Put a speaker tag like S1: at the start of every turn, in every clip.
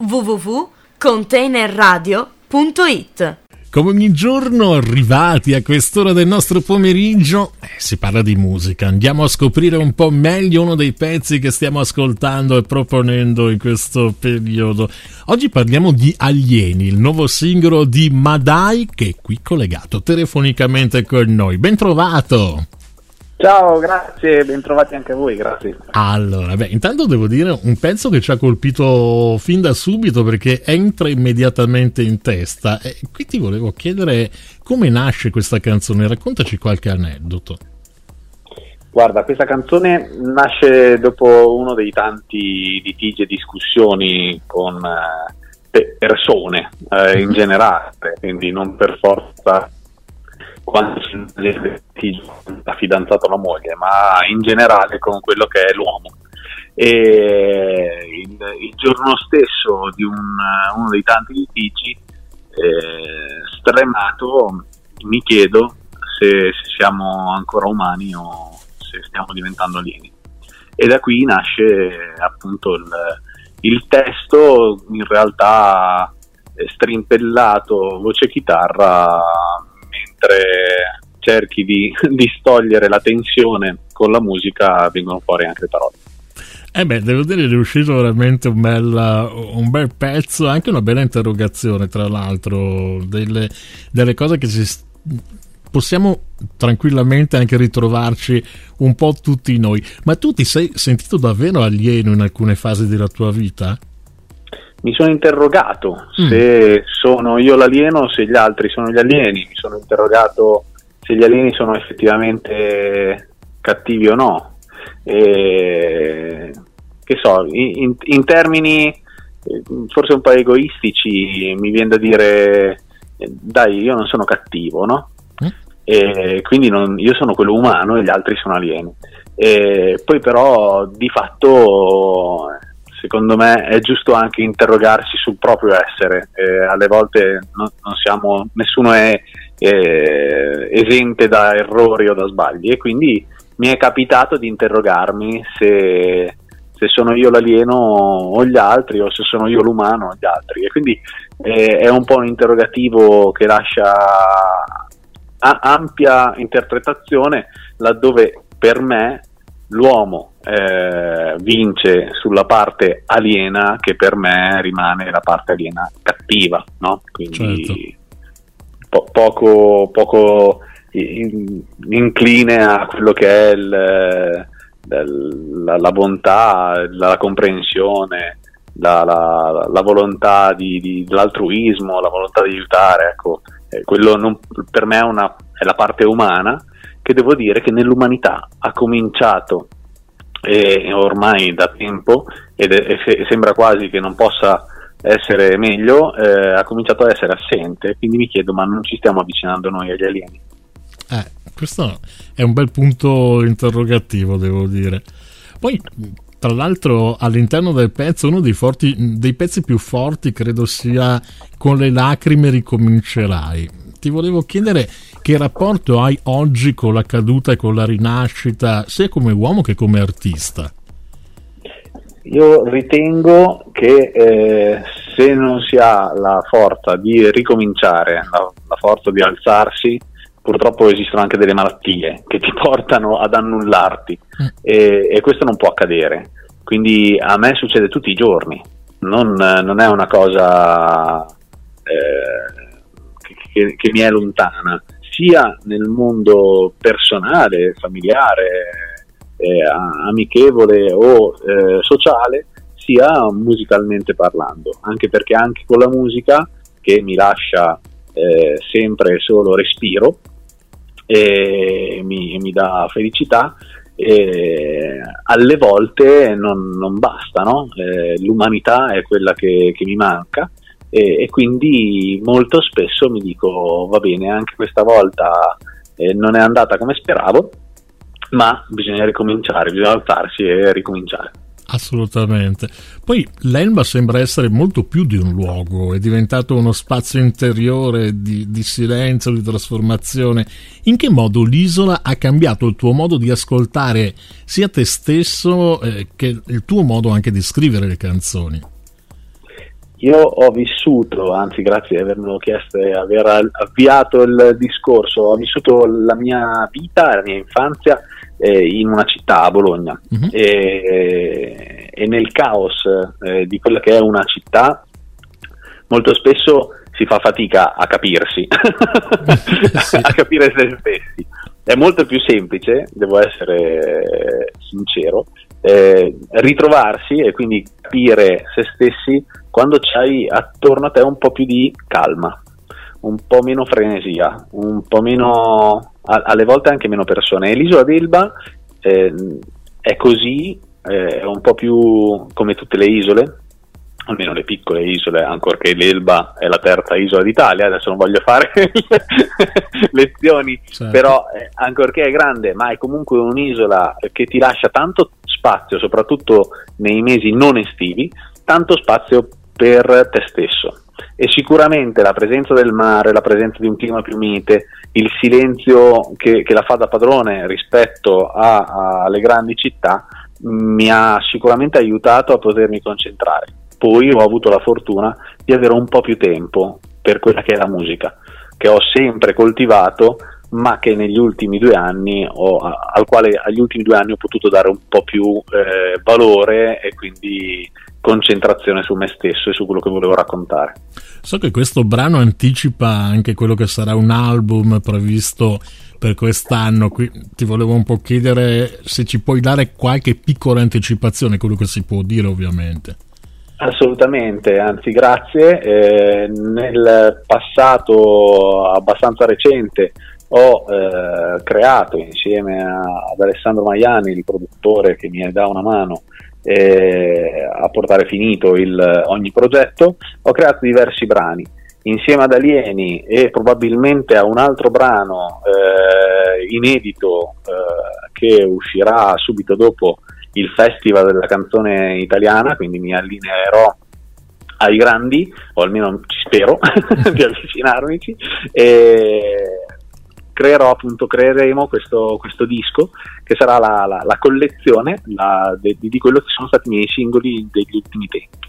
S1: www.containerradio.it.
S2: Come ogni giorno, arrivati a quest'ora del nostro pomeriggio, si parla di musica. Andiamo a scoprire un po' meglio uno dei pezzi che stiamo ascoltando e proponendo in questo periodo. Oggi parliamo di Alieni, il nuovo singolo di Madai, che è qui collegato telefonicamente con noi. Ben trovato!
S3: Ciao, grazie, bentrovati anche a voi, grazie.
S2: Allora, intanto devo dire un pezzo che ci ha colpito fin da subito perché entra immediatamente in testa. E qui ti volevo chiedere come nasce questa canzone, raccontaci qualche aneddoto.
S3: Guarda, questa canzone nasce dopo uno dei tanti litigi e discussioni con persone in generale, quindi non per forza quando la fidanzata o la moglie, ma in generale con quello che è l'uomo. E il giorno stesso di uno dei tanti litigi, stremato, mi chiedo se siamo ancora umani o se stiamo diventando alieni. E da qui nasce appunto il testo, in realtà strimpellato, voce chitarra, mentre cerchi di distogliere la tensione con la musica vengono fuori anche le parole.
S2: Devo dire che è uscito veramente un bel pezzo, anche una bella interrogazione, tra l'altro, delle cose che possiamo tranquillamente anche ritrovarci un po' tutti noi. Ma tu ti sei sentito davvero alieno in alcune fasi della tua vita?
S3: Mi sono interrogato se sono io l'alieno o se gli altri sono gli alieni. Mi sono interrogato se gli alieni sono effettivamente cattivi o no. Che so, in termini forse un po' egoistici mi viene da dire dai, io non sono cattivo, no? E quindi io sono quello umano e gli altri sono alieni. E poi però di fatto secondo me è giusto anche interrogarsi sul proprio essere. Alle volte non siamo, nessuno è esente da errori o da sbagli, e quindi mi è capitato di interrogarmi se sono io l'alieno o gli altri, o se sono io l'umano o gli altri, e quindi è un po' un interrogativo che lascia ampia interpretazione, laddove per me l'uomo vince sulla parte aliena, che per me rimane la parte aliena cattiva, no? Quindi certo. Poco incline a quello che è la bontà, la comprensione, la volontà dell'altruismo, la volontà di aiutare, ecco. Quello per me è la parte umana, che devo dire che nell'umanità ha cominciato ormai da tempo, e sembra quasi che non possa essere meglio, ha cominciato a essere assente. Quindi mi chiedo, ma non ci stiamo avvicinando noi agli alieni?
S2: Questo è un bel punto interrogativo, devo dire. Poi tra l'altro all'interno del pezzo uno dei pezzi più forti credo sia Con le lacrime ricomincerai. Ti volevo chiedere che rapporto hai oggi con la caduta e con la rinascita, sia come uomo che come artista.
S3: Io ritengo che se non si ha la forza di ricominciare, la forza di alzarsi, purtroppo esistono anche delle malattie che ti portano ad annullarti, e questo non può accadere. Quindi a me succede tutti i giorni, non è una cosa che mi è lontana, sia nel mondo personale, familiare, amichevole o sociale, sia musicalmente parlando, anche perché anche con la musica, che mi lascia sempre solo respiro e mi dà felicità, alle volte non basta, no? L'umanità è quella che mi manca, e quindi molto spesso mi dico va bene, anche questa volta non è andata come speravo, ma bisogna ricominciare, bisogna alzarsi e ricominciare.
S2: Assolutamente. Poi l'Elba sembra essere molto più di un luogo, è diventato uno spazio interiore di silenzio, di trasformazione. In che modo l'isola ha cambiato il tuo modo di ascoltare sia te stesso che il tuo modo anche di scrivere le canzoni?
S3: Io ho vissuto, anzi grazie di avermelo chiesto e aver avviato il discorso, ho vissuto la mia vita, la mia infanzia in una città, a Bologna, e nel caos di quella che è una città molto spesso si fa fatica a capirsi, sì. A capire se stessi. È molto più semplice, devo essere sincero, ritrovarsi e quindi capire se stessi quando c'hai attorno a te un po' più di calma, un po' meno frenesia, un po' meno, alle volte anche meno persone. E l'isola d'Elba è così, è un po' più come tutte le isole, almeno le piccole isole, ancorché l'Elba è la terza isola d'Italia, adesso non voglio fare lezioni, certo. Però ancorché è grande, ma è comunque un'isola che ti lascia tanto spazio, soprattutto nei mesi non estivi, tanto spazio per te stesso. E sicuramente la presenza del mare, la presenza di un clima più mite, il silenzio che la fa da padrone rispetto alle grandi città mi ha sicuramente aiutato a potermi concentrare. Poi ho avuto la fortuna di avere un po' più tempo per quella che è la musica, che ho sempre coltivato, ma che negli ultimi 2 anni agli ultimi 2 anni ho potuto dare un po' più valore e quindi concentrazione su me stesso e su quello che volevo raccontare.
S2: So che questo brano anticipa anche quello che sarà un album previsto per quest'anno. Qui ti volevo un po' chiedere se ci puoi dare qualche piccola anticipazione, quello che si può dire ovviamente.
S3: Assolutamente, anzi grazie. Nel passato abbastanza recente ho creato insieme ad Alessandro Maiani, il produttore che mi dà una mano a portare finito ogni progetto, ho creato diversi brani insieme ad Alieni e probabilmente a un altro brano inedito che uscirà subito dopo il Festival della canzone italiana, quindi mi allineerò ai grandi, o almeno ci spero di avvicinarmici, e creeremo questo disco che sarà la collezione di quello che sono stati i miei singoli degli ultimi tempi,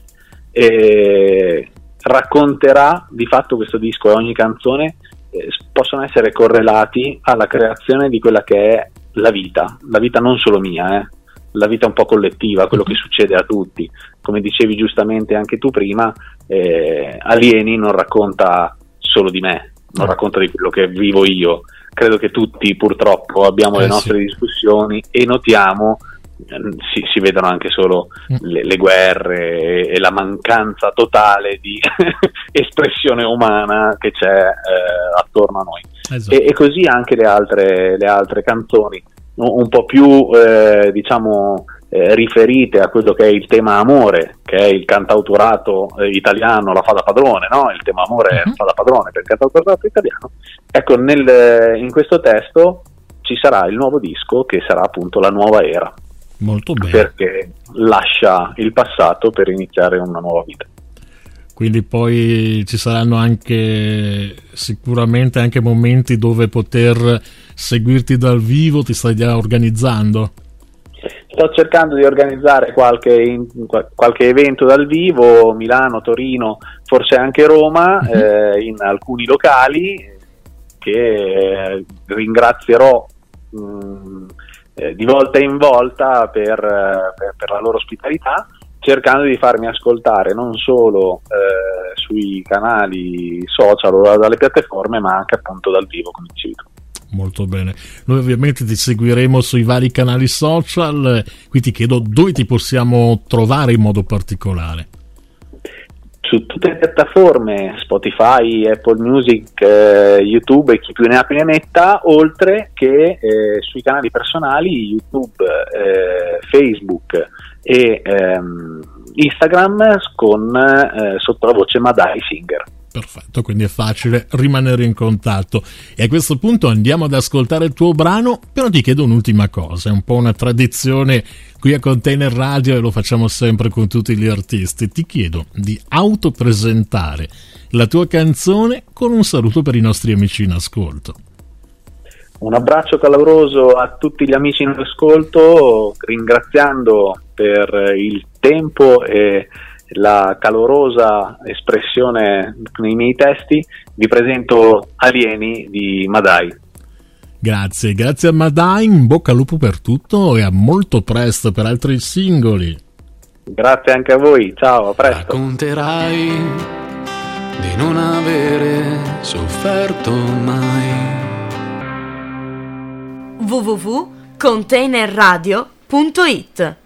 S3: e racconterà di fatto questo disco e ogni canzone possono essere correlati alla creazione di quella che è la vita non solo mia, la vita un po' collettiva, quello che succede a tutti. Come dicevi giustamente anche tu prima, Alieni non racconta solo di me, non racconta di quello che vivo io. Credo che tutti purtroppo abbiamo le nostre discussioni e notiamo, si vedono anche solo le guerre e la mancanza totale di espressione umana che c'è attorno a noi. Esatto. E così anche le altre canzoni un po' più riferite a quello che è il tema amore, che è il cantautorato italiano la fa da padrone, no? Il tema amore fa da padrone per il cantautorato italiano. Ecco, in questo testo ci sarà il nuovo disco che sarà appunto la nuova era.
S2: Molto bene.
S3: Perché lascia il passato per iniziare una nuova vita.
S2: Quindi poi ci saranno sicuramente anche momenti dove poter seguirti dal vivo. Ti stai già organizzando?
S3: Sto cercando di organizzare qualche evento dal vivo, Milano, Torino, forse anche Roma, in alcuni locali che ringrazierò di volta in volta per la loro ospitalità, cercando di farmi ascoltare non solo sui canali social o dalle piattaforme, ma anche appunto dal vivo, come dicevi tu.
S2: Molto bene, noi ovviamente ti seguiremo sui vari canali social. Qui ti chiedo dove ti possiamo trovare in modo particolare.
S3: Su tutte le piattaforme, Spotify, Apple Music, YouTube e chi più ne ha più ne metta, oltre che sui canali personali YouTube, Facebook e Instagram sotto la voce Madai Singer.
S2: Perfetto, quindi è facile rimanere in contatto. E a questo punto andiamo ad ascoltare il tuo brano, però ti chiedo un'ultima cosa, è un po' una tradizione qui a Container Radio e lo facciamo sempre con tutti gli artisti. Ti chiedo di autopresentare la tua canzone con un saluto per i nostri amici in ascolto.
S3: Un abbraccio caloroso a tutti gli amici in ascolto, ringraziando per il tempo e la calorosa espressione nei miei testi, vi presento Alieni di Madai.
S2: Grazie a Madai, in bocca al lupo per tutto e a molto presto per altri singoli.
S3: Grazie anche a voi, ciao, a presto.
S1: Racconterai di non avere sofferto mai.
S4: www.containerradio.it